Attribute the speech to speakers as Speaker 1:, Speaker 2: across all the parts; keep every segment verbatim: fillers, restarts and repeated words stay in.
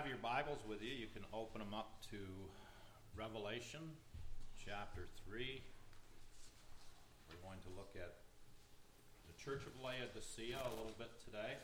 Speaker 1: have your Bibles with you, you can open them up to Revelation chapter three. We're going to look at the Church of Laodicea a little bit today.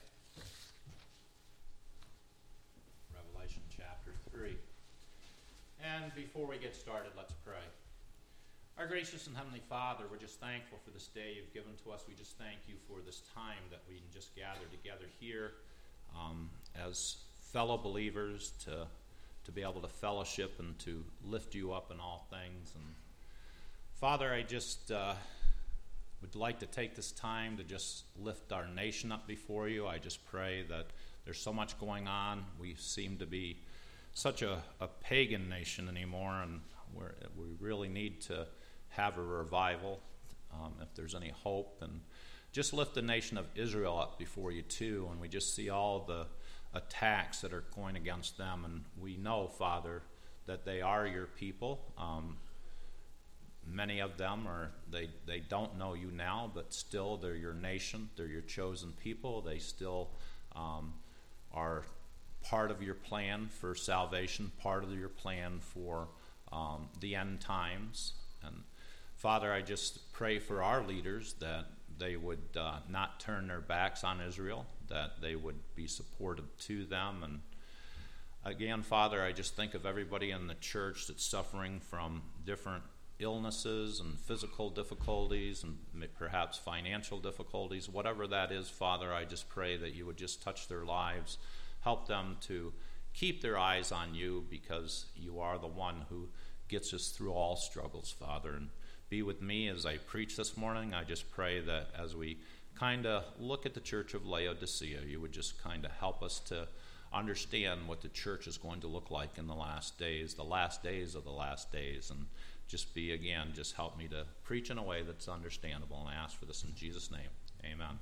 Speaker 1: Revelation chapter three. And before we get started, let's pray. Our gracious and heavenly Father, we're just thankful for this day you've given to us. We just thank you for this time that we can just gather together here um, as fellow believers to to be able to fellowship and to lift you up in all things. And Father, I just uh, would like to take this time to just lift our nation up before you. I just pray that there's so much going on. We seem to be such a, a pagan nation anymore, and we're, we really need to have a revival um, if there's any hope. And just lift the nation of Israel up before you too, and we just see all the attacks that are going against them, and we know, Father, that they are your people. Um, many of them are, they, they don't know you now, but still they're your nation, they're your chosen people. They still um, are part of your plan for salvation, part of your plan for um, the end times. And Father, I just pray for our leaders that they would uh, not turn their backs on Israel, that they would be supportive to them. And again, Father, I just think of everybody in the church that's suffering from different illnesses and physical difficulties and perhaps financial difficulties. Whatever that is, Father, I just pray that you would just touch their lives, help them to keep their eyes on you, because you are the one who gets us through all struggles, Father. And be with me as I preach this morning. I just pray that as we kind of look at the Church of Laodicea, you would just kind of help us to understand what the church is going to look like in the last days, the last days of the last days, and just be, again, just help me to preach in a way that's understandable. And I ask for this in Jesus' name. Amen.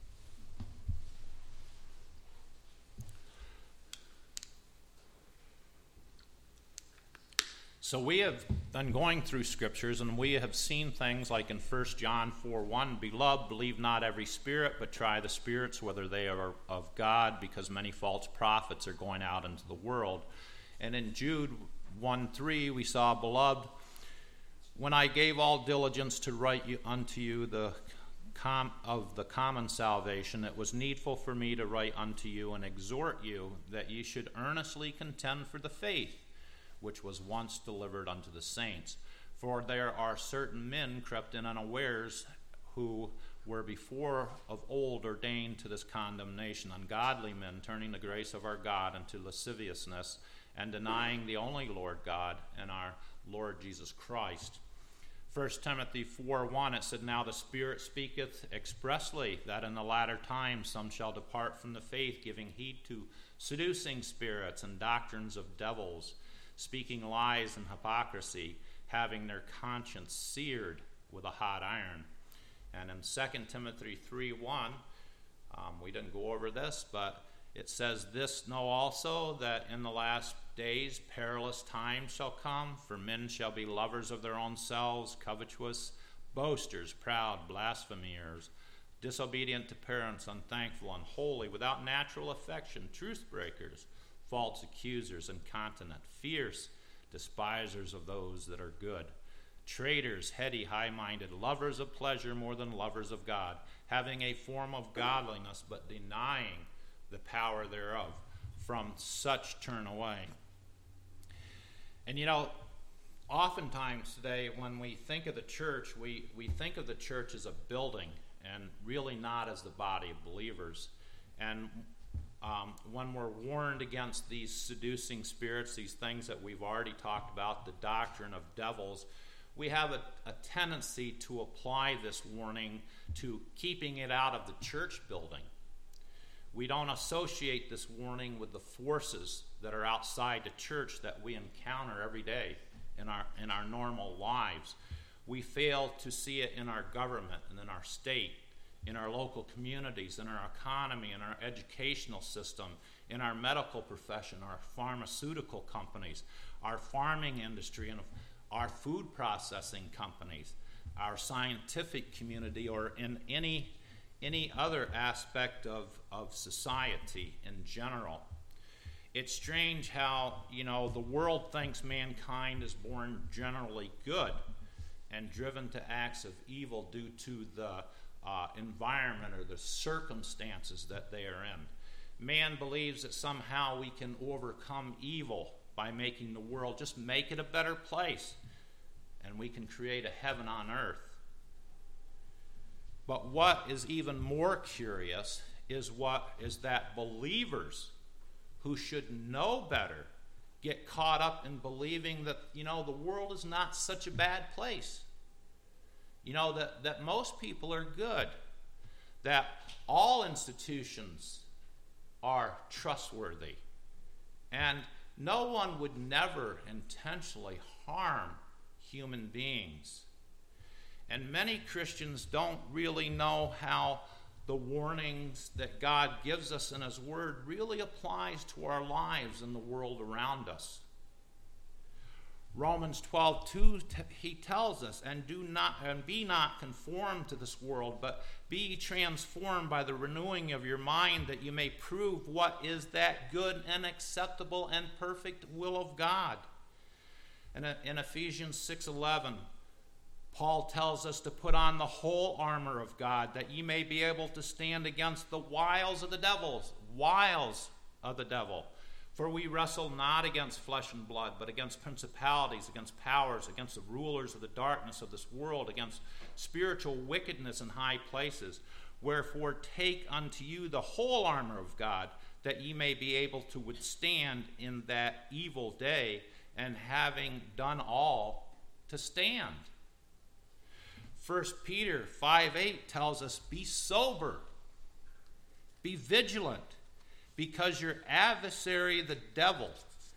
Speaker 1: So we have been going through scriptures, and we have seen things like in First John four one, Beloved, believe not every spirit, but try the spirits, whether they are of God, because many false prophets are going out into the world. And in Jude one three, we saw, Beloved, when I gave all diligence to write you, unto you the com- of the common salvation, it was needful for me to write unto you and exhort you that ye should earnestly contend for the faith which was once delivered unto the saints. For there are certain men crept in unawares, who were before of old ordained to this condemnation, ungodly men, turning the grace of our God into lasciviousness, and denying the only Lord God and our Lord Jesus Christ. First Timothy four one, it said, Now the Spirit speaketh expressly that in the latter times some shall depart from the faith, giving heed to seducing spirits and doctrines of devils, speaking lies and hypocrisy, having their conscience seared with a hot iron. And in Second Timothy three one, um, we didn't go over this, but it says, This know also, that in the last days perilous times shall come, for men shall be lovers of their own selves, covetous, boasters, proud, blasphemers, disobedient to parents, unthankful, unholy, without natural affection, truth breakers, false accusers, incontinent, fierce, despisers of those that are good, traitors, heady, high-minded, lovers of pleasure more than lovers of God, having a form of godliness, but denying the power thereof. From such turn away. And you know, oftentimes today when we think of the church, we, we think of the church as a building and really not as the body of believers. And Um, when we're warned against these seducing spirits, these things that we've already talked about, the doctrine of devils, we have a, a tendency to apply this warning to keeping it out of the church building. We don't associate this warning with the forces that are outside the church that we encounter every day in our, in our normal lives. We fail to see it in our government and in our state, in our local communities, in our economy, in our educational system, in our medical profession, our pharmaceutical companies, our farming industry, and our food processing companies, our scientific community, or in any any other aspect of, of society in general. It's strange how, you know, the world thinks mankind is born generally good and driven to acts of evil due to the uh, environment or the circumstances that they are in. Man believes that somehow we can overcome evil by making the world, just make it a better place, and we can create a heaven on earth. But what is even more curious is what is that believers who should know better get caught up in believing that, you know, the world is not such a bad place. You know, that, that most people are good, that all institutions are trustworthy, and no one would never intentionally harm human beings. And many Christians don't really know how the warnings that God gives us in His Word really applies to our lives and the world around us. Romans twelve two, he tells us, and do not and be not conformed to this world, but be transformed by the renewing of your mind, that you may prove what is that good and acceptable and perfect will of God. And in Ephesians six eleven, Paul tells us to put on the whole armor of God, that ye may be able to stand against the wiles of the devil, wiles of the devil. For we wrestle not against flesh and blood, but against principalities, against powers, against the rulers of the darkness of this world, against spiritual wickedness in high places. Wherefore take unto you the whole armor of God, that ye may be able to withstand in that evil day, and having done all, to stand. First Peter five eight tells us, be sober, be vigilant, because your adversary the devil,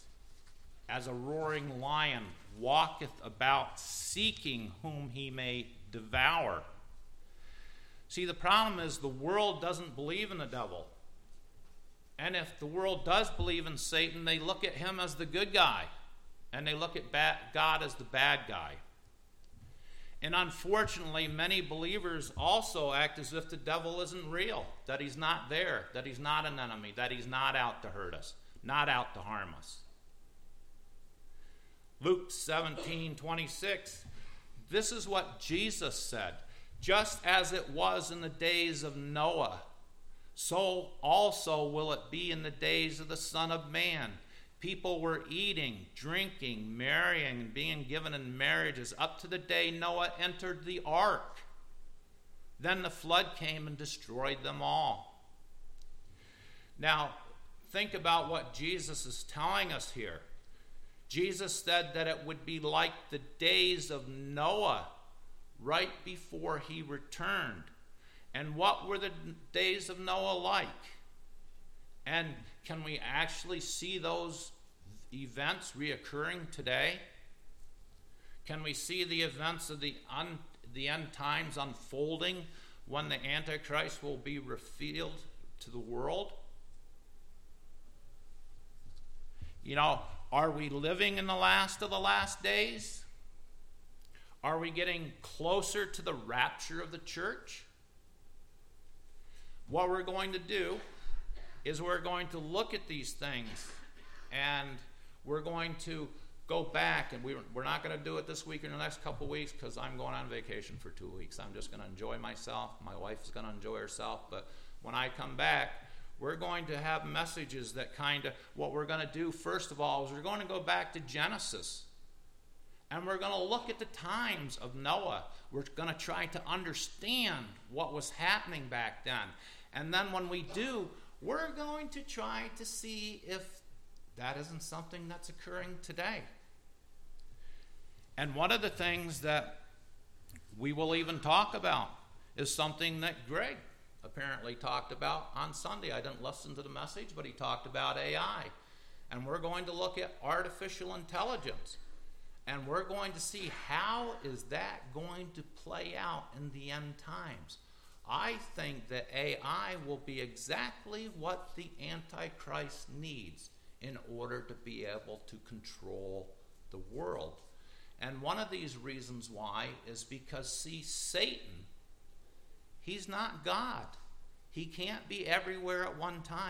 Speaker 1: as a roaring lion, walketh about seeking whom he may devour. See, the problem is the world doesn't believe in the devil. And if the world does believe in Satan, they look at him as the good guy, and they look at bad, God as the bad guy. And unfortunately, many believers also act as if the devil isn't real, that he's not there, that he's not an enemy, that he's not out to hurt us, not out to harm us. Luke seventeen twenty-six, this is what Jesus said, just as it was in the days of Noah, so also will it be in the days of the Son of Man. People were eating, drinking, marrying, and being given in marriages up to the day Noah entered the ark. Then the flood came and destroyed them all. Now, think about what Jesus is telling us here. Jesus said that it would be like the days of Noah right before he returned. And what were the days of Noah like? And can we actually see those events reoccurring today? Can we see the events of the, un, the end times unfolding when the Antichrist will be revealed to the world? You know, are we living in the last of the last days? Are we getting closer to the rapture of the church? What we're going to do is we're going to look at these things, and we're going to go back, and we, we're not going to do it this week or the next couple weeks because I'm going on vacation for two weeks. I'm just going to enjoy myself. My wife is going to enjoy herself. But when I come back, we're going to have messages that kind of, what we're going to do first of all is we're going to go back to Genesis. And we're going to look at the times of Noah. We're going to try to understand what was happening back then. And then when we do, we're going to try to see if that isn't something that's occurring today. And one of the things that we will even talk about is something that Greg apparently talked about on Sunday. I didn't listen to the message, but he talked about A I. And we're going to look at artificial intelligence. And we're going to see how is that going to play out in the end times. I think that A I will be exactly what the Antichrist needs in order to be able to control the world. And one of these reasons why is because, see, Satan, he's not God. He can't be everywhere at one time.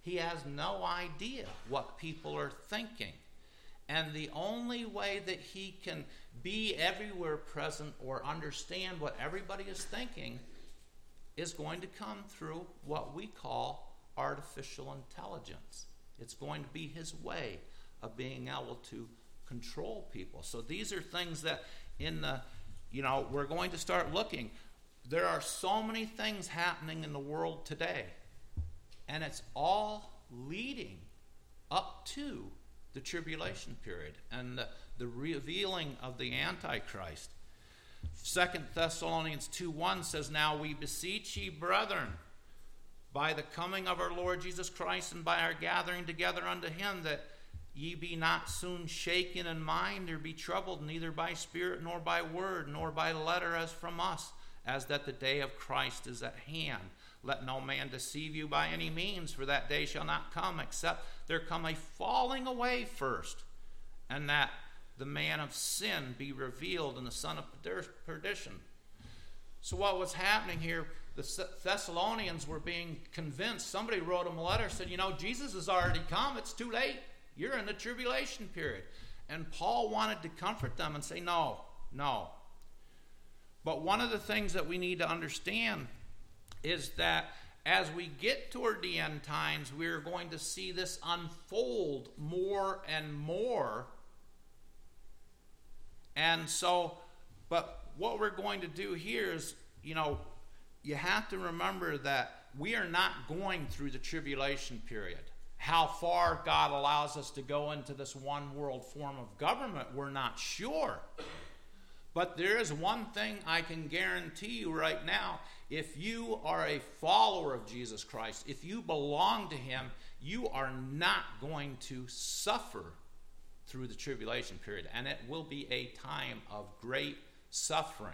Speaker 1: He has no idea what people are thinking. And the only way that he can be everywhere present or understand what everybody is thinking is going to come through what we call artificial intelligence. It's going to be his way of being able to control people. So these are things that in the, you know, we're going to start looking. There are so many things happening in the world today, and it's all leading up to the tribulation period and the, the revealing of the Antichrist. Second Thessalonians two one says, "Now we beseech ye, brethren, by the coming of our Lord Jesus Christ and by our gathering together unto him, that ye be not soon shaken in mind, or be troubled, neither by spirit, nor by word, nor by letter as from us, as that the day of Christ is at hand. Let no man deceive you by any means, for that day shall not come, except there come a falling away first, and that the man of sin be revealed, and the son of perdition." So what was happening here, the Thessalonians were being convinced. Somebody wrote them a letter, said, you know, Jesus has already come. It's too late. You're in the tribulation period. And Paul wanted to comfort them and say, no, no. But one of the things that we need to understand is that as we get toward the end times, we're going to see this unfold more and more. And so, but what we're going to do here is, you know, you have to remember that we are not going through the tribulation period. How far God allows us to go into this one world form of government, we're not sure. But there is one thing I can guarantee you right now. If you are a follower of Jesus Christ, if you belong to him, you are not going to suffer through the tribulation period. And it will be a time of great suffering.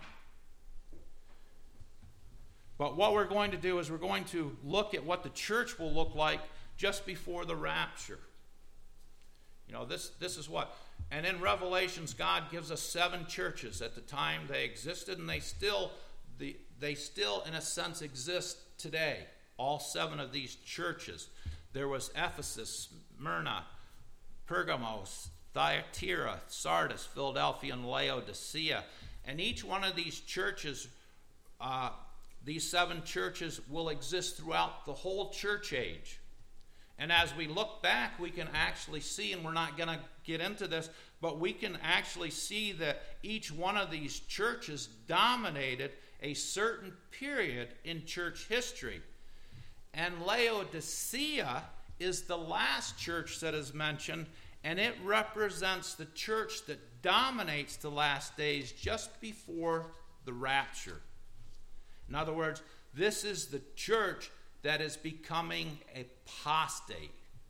Speaker 1: But what we're going to do is we're going to look at what the church will look like just before the rapture. You know, this, this is what... And in Revelations, God gives us seven churches. At the time they existed, and they still, the, they still, in a sense, exist today. All seven of these churches. There was Ephesus, Smyrna, Pergamos, Thyatira, Sardis, Philadelphia, and Laodicea. And each one of these churches, uh, these seven churches, will exist throughout the whole church age. And as we look back, we can actually see, and we're not going to get into this, but we can actually see that each one of these churches dominated a certain period in church history. And Laodicea is the last church that is mentioned, and it represents the church that dominates the last days just before the rapture. In other words, this is the church that is becoming apostate.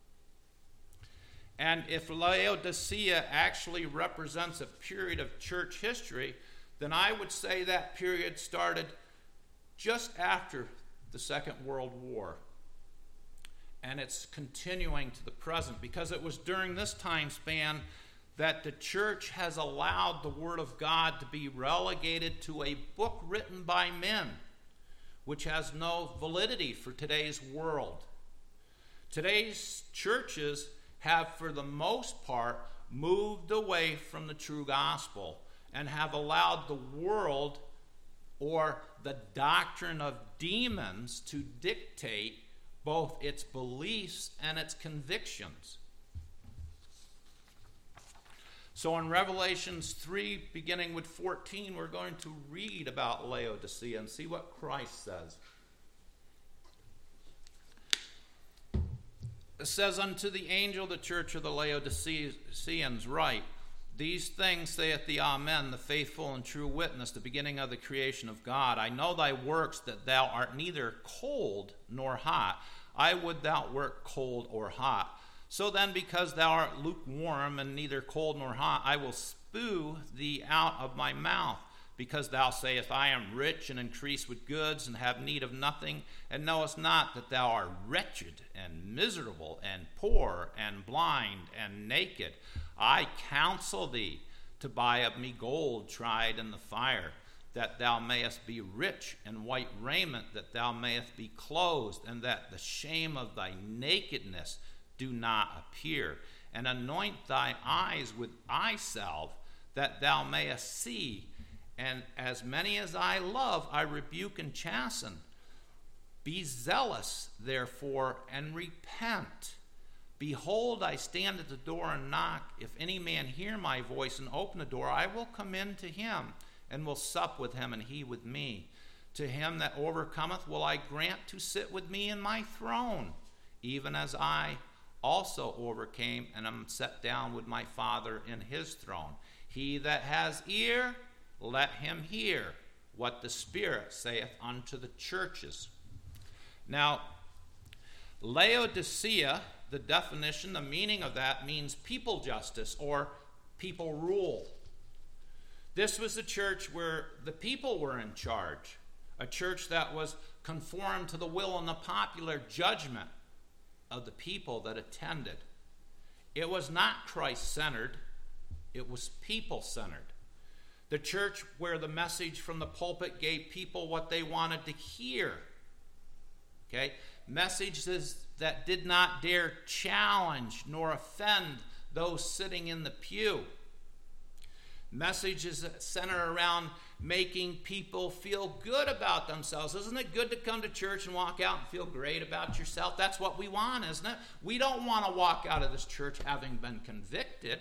Speaker 1: And if Laodicea actually represents a period of church history, then I would say that period started just after the Second World War. And it's continuing to the present, because it was during this time span that the church has allowed the Word of God to be relegated to a book written by men, which has no validity for today's world. Today's churches have, for the most part, moved away from the true gospel and have allowed the world or the doctrine of demons to dictate both its beliefs and its convictions. So in Revelations three, beginning with fourteen, we're going to read about Laodicea and see what Christ says. It says, "Unto the angel of the church of the Laodiceans write, These things saith the Amen, the faithful and true witness, the beginning of the creation of God. I know thy works, that thou art neither cold nor hot. I would thou wert cold or hot. So then, because thou art lukewarm and neither cold nor hot, I will spew thee out of my mouth. Because thou sayest, I am rich and increase with goods and have need of nothing, and knowest not that thou art wretched and miserable and poor and blind and naked. I counsel thee to buy of me gold tried in the fire, that thou mayest be rich in white raiment, that thou mayest be clothed, and that the shame of thy nakedness do not appear. And anoint thy eyes with eye salve, that thou mayest see. And as many as I love, I rebuke and chasten. Be zealous, therefore, and repent. Behold, I stand at the door and knock. If any man hear my voice and open the door, I will come in to him, and will sup with him, and he with me. To him that overcometh will I grant to sit with me in my throne, even as I also overcame, and am set down with my Father in his throne. He that has ear, let him hear what the Spirit saith unto the churches. Now, Laodicea, the definition, the meaning of that means people justice or people rule. This was a church where the people were in charge, a church that was conformed to the will and the popular judgment of the people that attended. It was not Christ-centered, it was people-centered. The church where the message from the pulpit gave people what they wanted to hear. Okay? Messages that did not dare challenge nor offend those sitting in the pew. Messages that center around making people feel good about themselves. Isn't it good to come to church and walk out and feel great about yourself? That's what we want, isn't it? We don't want to walk out of this church having been convicted.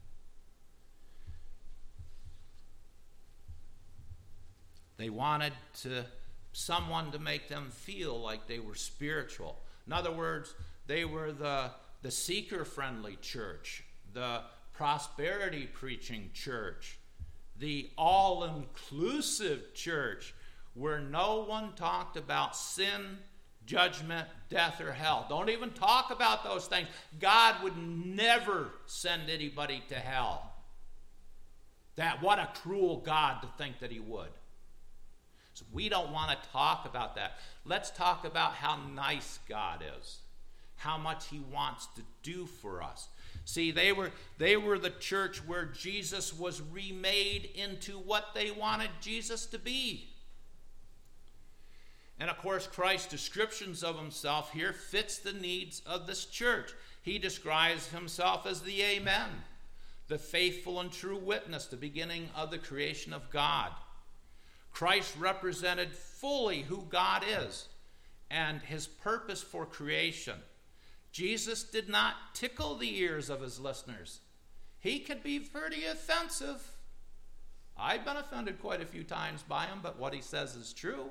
Speaker 1: They wanted to someone to make them feel like they were spiritual. In other words, they were the, the seeker-friendly church, the prosperity-preaching church, the all-inclusive church, where no one talked about sin, judgment, death, or hell. Don't even talk about those things. God would never send anybody to hell. That, what a cruel God to think that he would. So we don't want to talk about that. Let's talk about how nice God is, how much he wants to do for us. See, they were they were the church where Jesus was remade into what they wanted Jesus to be. And of course, Christ's descriptions of himself here fits the needs of this church. He describes himself as the Amen, the faithful and true witness, the beginning of the creation of God. Christ represented fully who God is and his purpose for creation. Jesus did not tickle the ears of his listeners. He could be pretty offensive. I've been offended quite a few times by him, but what he says is true.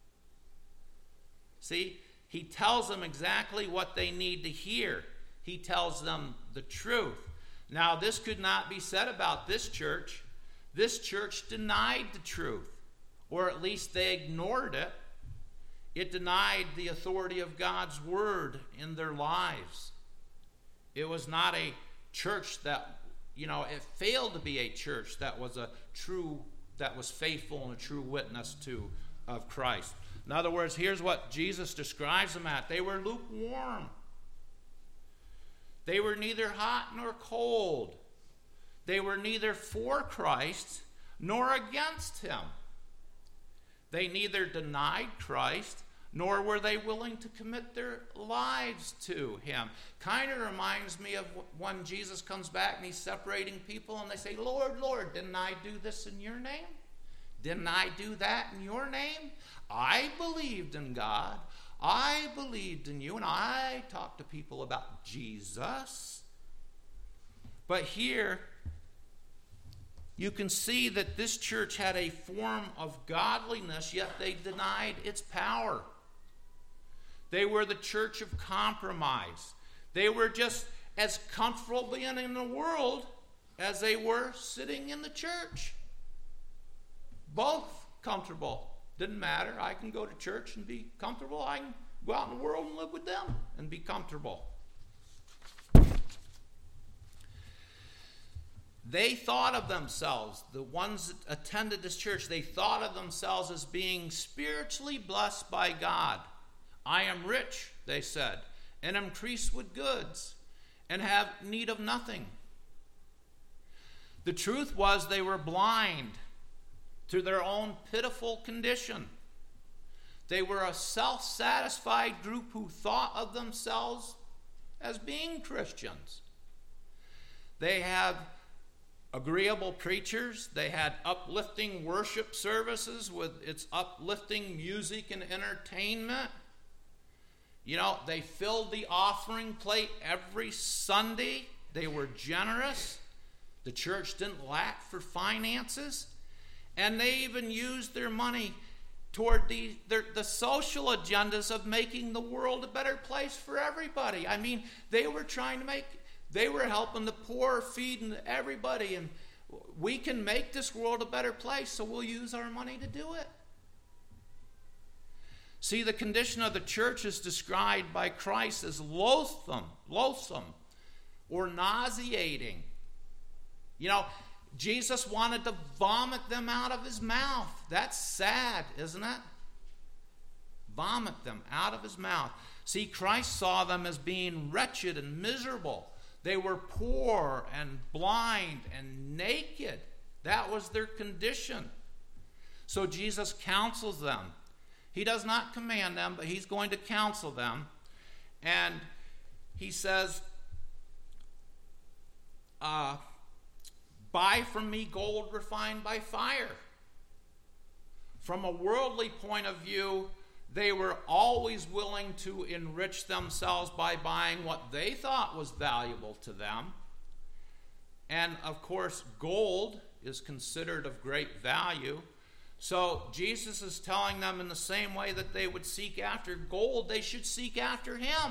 Speaker 1: See, he tells them exactly what they need to hear. He tells them the truth. Now, this could not be said about this church. This church denied the truth, or at least they ignored it. It denied the authority of God's word in their lives. It was not a church that, you know, it failed to be a church that was a true, that was faithful and a true witness to of Christ. In other words, here's what Jesus describes them at. They were lukewarm. They were neither hot nor cold. They were neither for Christ nor against him. They neither denied Christ, nor were they willing to commit their lives to him. Kind of reminds me of when Jesus comes back and he's separating people and they say, Lord, Lord, didn't I do this in your name? Didn't I do that in your name? I believed in God. I believed in you, and I talked to people about Jesus. But here, you can see that this church had a form of godliness, yet they denied its power. They were the church of compromise. They were just as comfortable being in the world as they were sitting in the church. Both comfortable. Didn't matter. I can go to church and be comfortable. I can go out in the world and live with them and be comfortable. They thought of themselves, the ones that attended this church, they thought of themselves as being spiritually blessed by God. I am rich, they said, and am increased with goods, and have need of nothing. The truth was they were blind. to their own pitiful condition. They were a self-satisfied group who thought of themselves as being Christians. They had agreeable preachers. They had uplifting worship services with its uplifting music and entertainment. You know, they filled the offering plate every Sunday. They were generous. The church didn't lack for finances. And they even used their money toward the, their, the social agendas of making the world a better place for everybody. I mean, they were trying to make, they were helping the poor, feeding everybody. And we can make this world a better place, so we'll use our money to do it. See, the condition of the church is described by Christ as loathsome, loathsome, or nauseating. You know, Jesus wanted to vomit them out of his mouth. That's sad, isn't it? Vomit them out of his mouth. See, Christ saw them as being wretched and miserable. They were poor and blind and naked. That was their condition. So Jesus counsels them. He does not command them, but he's going to counsel them. And he says, uh, buy from me gold refined by fire. From a worldly point of view, they were always willing to enrich themselves by buying what they thought was valuable to them. And of course, gold is considered of great value. So Jesus is telling them in the same way that they would seek after gold, they should seek after him.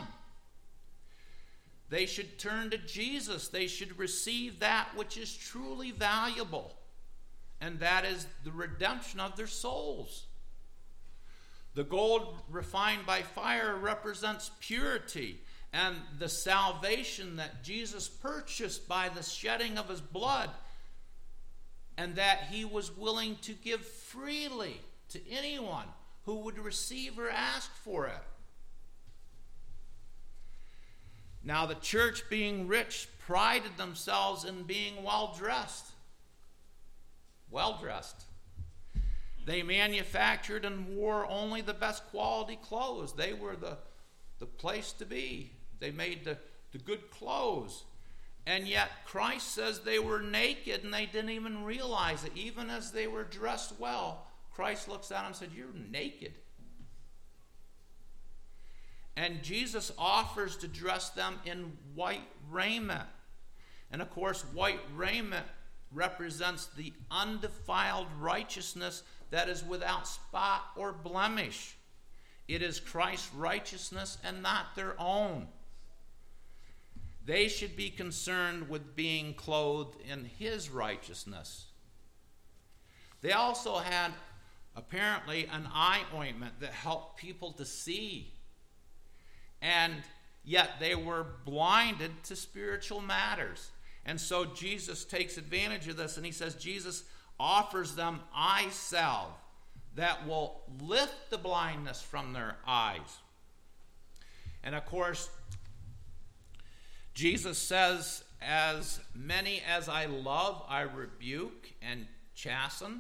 Speaker 1: They should turn to Jesus. They should receive that which is truly valuable, and that is the redemption of their souls. The gold refined by fire represents purity and the salvation that Jesus purchased by the shedding of his blood, and that he was willing to give freely to anyone who would receive or ask for it. Now, the church, being rich, prided themselves in being well-dressed. Well-dressed. They manufactured and wore only the best quality clothes. They were the, the place to be. They made the, the good clothes. And yet Christ says they were naked and they didn't even realize it. Even as they were dressed well, Christ looks at them and said, "You're naked." And Jesus offers to dress them in white raiment. And of course, white raiment represents the undefiled righteousness that is without spot or blemish. It is Christ's righteousness and not their own. They should be concerned with being clothed in his righteousness. They also had, apparently, an eye ointment that helped people to see. And yet they were blinded to spiritual matters. And so Jesus takes advantage of this, and he says Jesus offers them eye salve that will lift the blindness from their eyes. And of course, Jesus says, "As many as I love, I rebuke and chasten."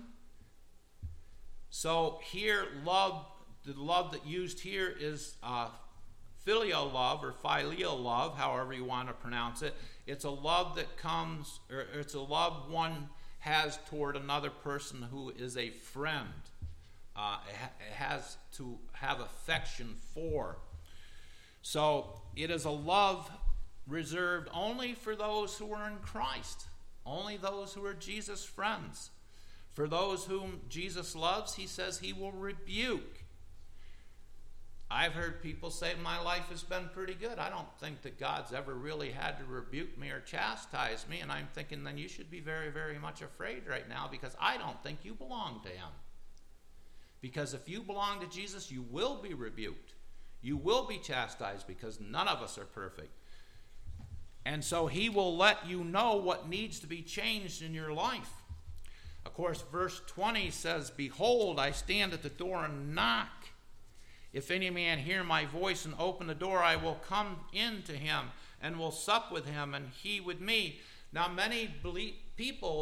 Speaker 1: So here, love, the love that used here is uh, filial love or filial love, however you want to pronounce it. It's a love that comes, or it's a love one has toward another person who is a friend. Uh, it, ha- it has to have affection for. So it is a love reserved only for those who are in Christ, only those who are Jesus' friends. For those whom Jesus loves, he says he will rebuke. I've heard people say my life has been pretty good. I don't think that God's ever really had to rebuke me or chastise me. And I'm thinking, then you should be very, very much afraid right now, because I don't think you belong to him. Because if you belong to Jesus, you will be rebuked. You will be chastised, because none of us are perfect. And so he will let you know what needs to be changed in your life. Of course, verse twenty says, "Behold, I stand at the door and knock. If any man hear my voice and open the door, I will come in to him and will sup with him and he with me." Now, many believe, people,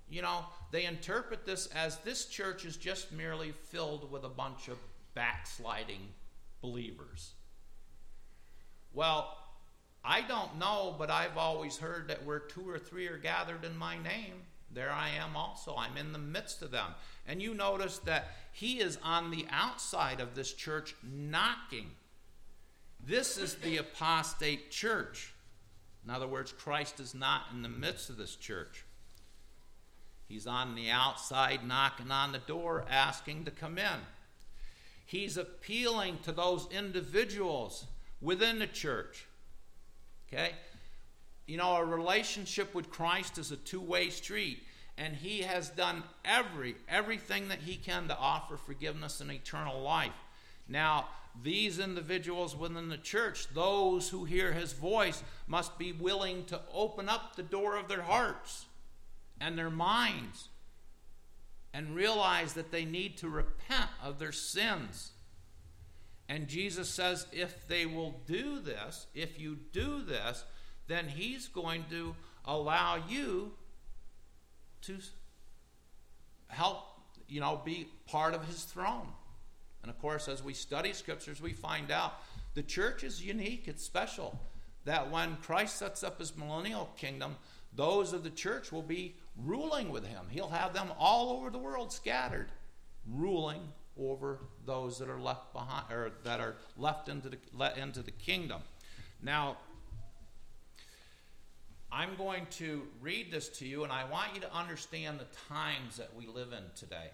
Speaker 1: you know, they interpret this as this church is just merely filled with a bunch of backsliding believers. Well, I don't know, but I've always heard that where two or three are gathered in my name, there I am also. I'm in the midst of them. And you notice that he is on the outside of this church knocking. This is the apostate church. In other words, Christ is not in the midst of this church. He's on the outside knocking on the door, asking to come in. He's appealing to those individuals within the church. Okay? You know, a relationship with Christ is a two-way street, and he has done every everything that he can to offer forgiveness and eternal life. Now, these individuals within the church, those who hear his voice, must be willing to open up the door of their hearts and their minds and realize that they need to repent of their sins. And Jesus says, if they will do this, if you do this, then he's going to allow you to help, you know, be part of his throne. And of course, as we study scriptures, we find out the church is unique, it's special. That when Christ sets up his millennial kingdom, those of the church will be ruling with him. He'll have them all over the world scattered, ruling over those that are left behind, or that are left into the let into the kingdom. Now, I'm going to read this to you, and I want you to understand the times that we live in today.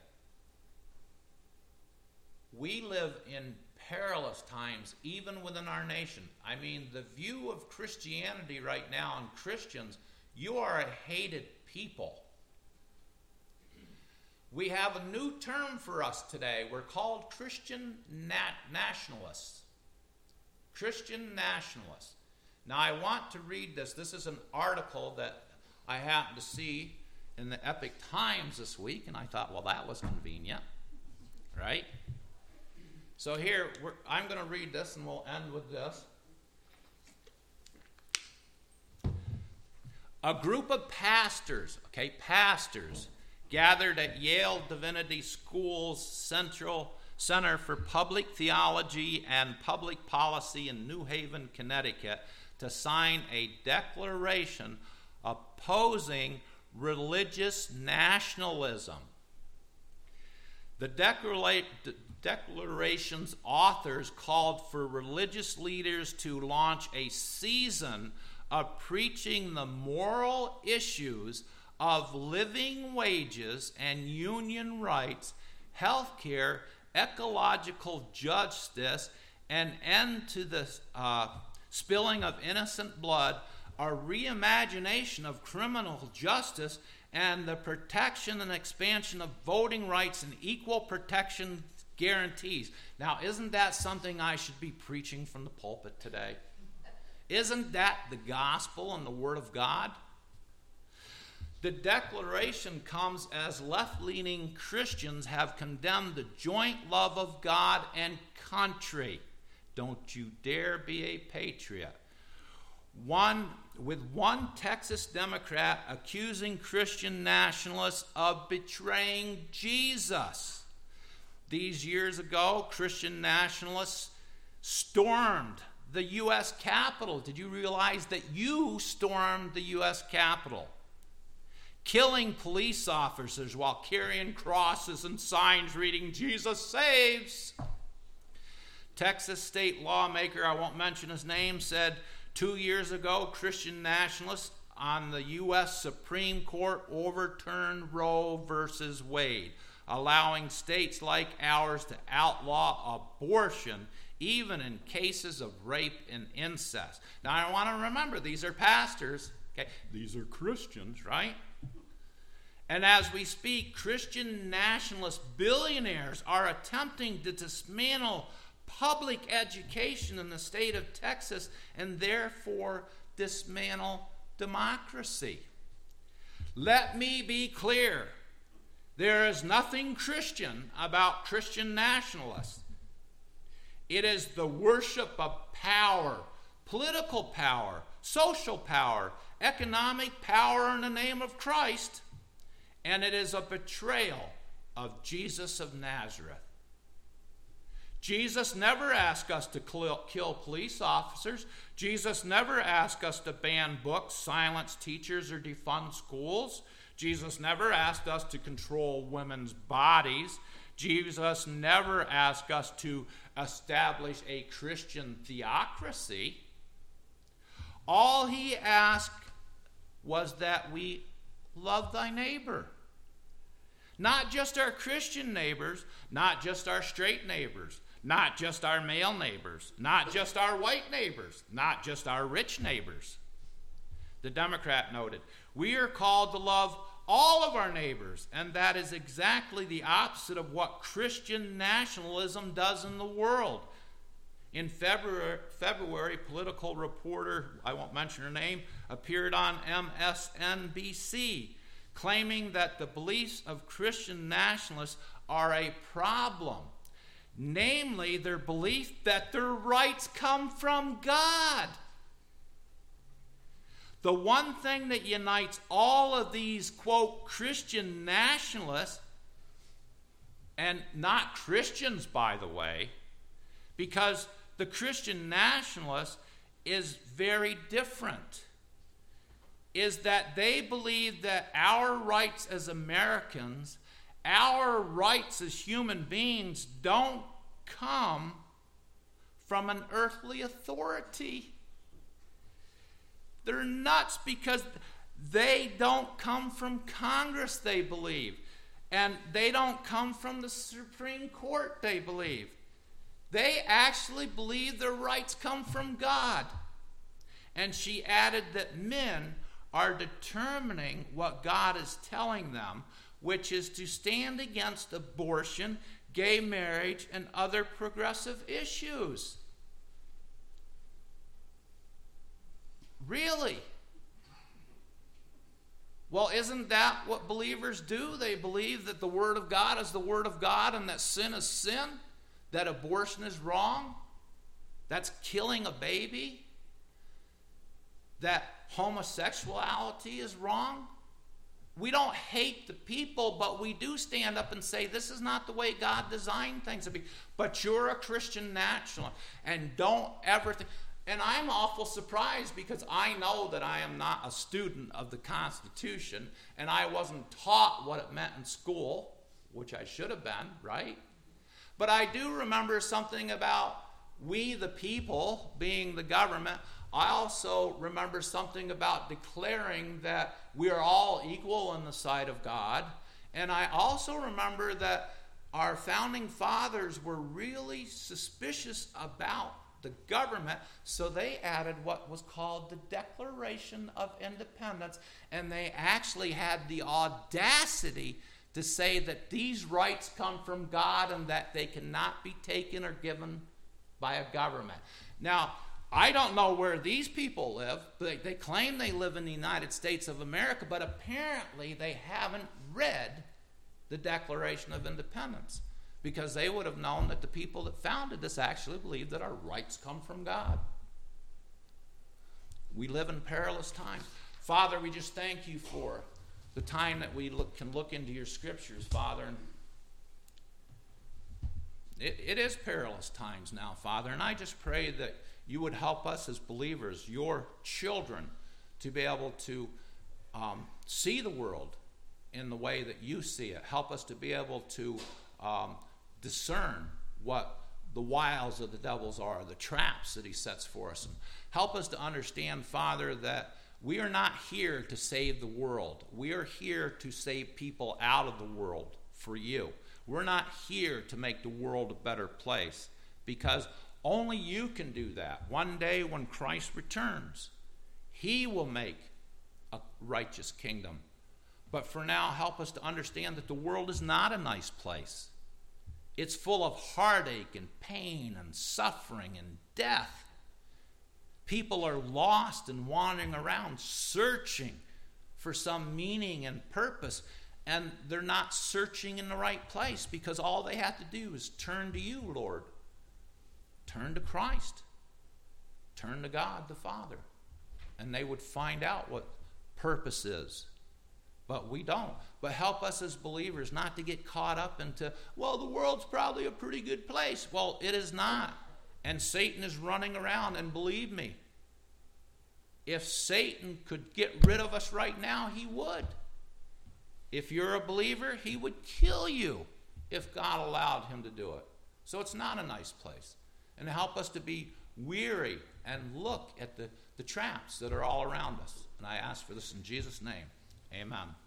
Speaker 1: We live in perilous times, even within our nation. I mean, the view of Christianity right now and Christians, you are a hated people. We have a new term for us today. We're called Christian nat- nationalists. Christian nationalists. Now, I want to read this. This is an article that I happened to see in the Epic Times this week, and I thought, well, that was convenient, right? So here, we're, I'm going to read this, and we'll end with this. A group of pastors, okay, pastors, gathered at Yale Divinity School's Central Center for Public Theology and Public Policy in New Haven, Connecticut, to sign a declaration opposing religious nationalism. The declara- declaration's authors called for religious leaders to launch a season of preaching the moral issues of living wages and union rights, health care, ecological justice, an end to the uh, spilling of innocent blood, a reimagination of criminal justice, and the protection and expansion of voting rights and equal protection guarantees. Now, isn't that something I should be preaching from the pulpit today? Isn't that the gospel and the word of God? The declaration comes as left-leaning Christians have condemned the joint love of God and country. Don't you dare be a patriot. One, with one Texas Democrat accusing Christian nationalists of betraying Jesus. These years ago, Christian nationalists stormed the U S Capitol. Did you realize that you stormed the U S Capitol? Killing police officers while carrying crosses and signs reading, "Jesus saves." Texas state lawmaker, I won't mention his name, said two years ago, Christian nationalists on the U S Supreme Court overturned Roe versus Wade, allowing states like ours to outlaw abortion even in cases of rape and incest. Now, I want to remember, these are pastors. Okay, these are Christians, right? And as we speak, Christian nationalist billionaires are attempting to dismantle public education in the state of Texas and therefore dismantle democracy. Let me be clear. There is nothing Christian about Christian nationalists. It is the worship of power, political power, social power, economic power in the name of Christ. And it is a betrayal of Jesus of Nazareth. Jesus never asked us to kill police officers. Jesus never asked us to ban books, silence teachers, or defund schools. Jesus never asked us to control women's bodies. Jesus never asked us to establish a Christian theocracy. All he asked was that we love thy neighbor. Not just our Christian neighbors, not just our straight neighbors, not just our male neighbors, not just our white neighbors, not just our rich neighbors. The Democrat noted, we are called to love all of our neighbors, and that is exactly the opposite of what Christian nationalism does in the world. In February, February, political reporter, I won't mention her name, appeared on M S N B C, claiming that the beliefs of Christian nationalists are a problem. Namely, their belief that their rights come from God. The one thing that unites all of these, quote, Christian nationalists, and not Christians, by the way, because the Christian nationalist is very different, is that they believe that our rights as Americans, our rights as human beings, don't come from an earthly authority. They're nuts because they don't come from Congress, they believe. And they don't come from the Supreme Court, they believe. They actually believe their rights come from God. And she added that men are determining what God is telling them, which is to stand against abortion, gay marriage, and other progressive issues. Really? Well, isn't that what believers do? They believe that the Word of God is the Word of God and that sin is sin, that abortion is wrong, that's killing a baby, that homosexuality is wrong. We don't hate the people, but we do stand up and say, this is not the way God designed things to be. But you're a Christian nationalist, and don't ever think... And I'm awful surprised because I know that I am not a student of the Constitution, and I wasn't taught what it meant in school, which I should have been, right? But I do remember something about we the people being the government. I also remember something about declaring that we are all equal in the sight of God. And I also remember that our founding fathers were really suspicious about the government, so they added what was called the Declaration of Independence, and they actually had the audacity to say that these rights come from God and that they cannot be taken or given by a government. Now, I don't know where these people live. They, they claim they live in the United States of America, but apparently they haven't read the Declaration of Independence, because they would have known that the people that founded this actually believed that our rights come from God. We live in perilous times. Father, we just thank you for the time that we look, can look into your scriptures, Father. And it, it is perilous times now, Father, and I just pray that you would help us as believers, your children, to be able to um, see the world in the way that you see it. Help us to be able to um, discern what the wiles of the devils are, the traps that he sets for us. And help us to understand, Father, that we are not here to save the world. We are here to save people out of the world for you. We're not here to make the world a better place, because only you can do that. One day when Christ returns, he will make a righteous kingdom. But for now, help us to understand that the world is not a nice place. It's full of heartache and pain and suffering and death. People are lost and wandering around searching for some meaning and purpose, and they're not searching in the right place, because all they have to do is turn to you, Lord. Turn to Christ. Turn to God the Father. And they would find out what purpose is. But we don't. But help us as believers not to get caught up into, well, the world's probably a pretty good place. Well, it is not. And Satan is running around, and believe me, if Satan could get rid of us right now, he would. If you're a believer, he would kill you if God allowed him to do it. So it's not a nice place. And help us to be weary and look at the, the traps that are all around us. And I ask for this in Jesus' name. Amen.